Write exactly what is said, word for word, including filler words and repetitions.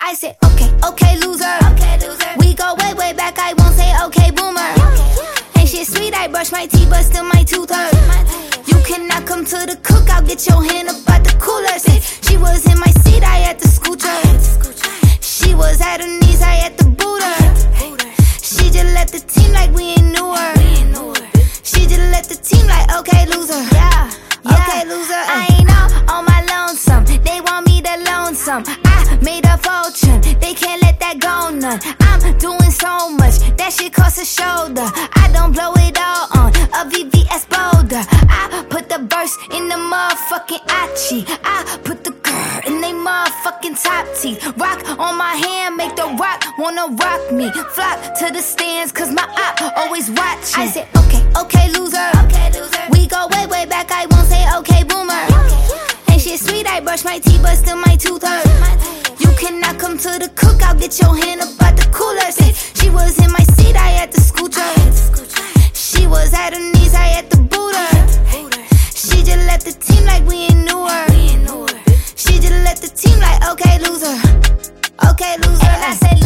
I said, okay, okay, loser. Okay, loser. We go way, way back, I won't say okay, boomer. Ain't shit sweet, I brush my teeth, but still my tooth hurt. You cannot come to the cookout, get your hand up out the cooler. Say, she was in my seat, I had to scoot her. She was at her knees, I had to boot her. She just left the team like we ain't knew her. She just left the team like, okay, loser. Yeah, okay, loser. I ain't out on my lonesome, they want me to loan some. I made a fortune, they can't let that go none. I'm doing so much, that shit costs a shoulder. I don't blow it all on a V V S Boulder. I put the verse in the motherfucking Achi. I put the girl in they motherfucking top teeth. Rock on my hand, make the rock wanna rock me. Flock to the stands, cause my eye always watching. I said, okay, okay, loser. Okay, loser. We go way, way back, I won't say okay, boomer. Ain't shit sweet, I brush my teeth, but still my tooth hurt. You cannot come to the cookout, get your hand up out the cooler. Say, she was in my seat, I had to scoot her. She was at her knees, I had to boot her. She just left the team like we ain't knew her. She just left the team like, okay, loser. Okay, loser. And I said,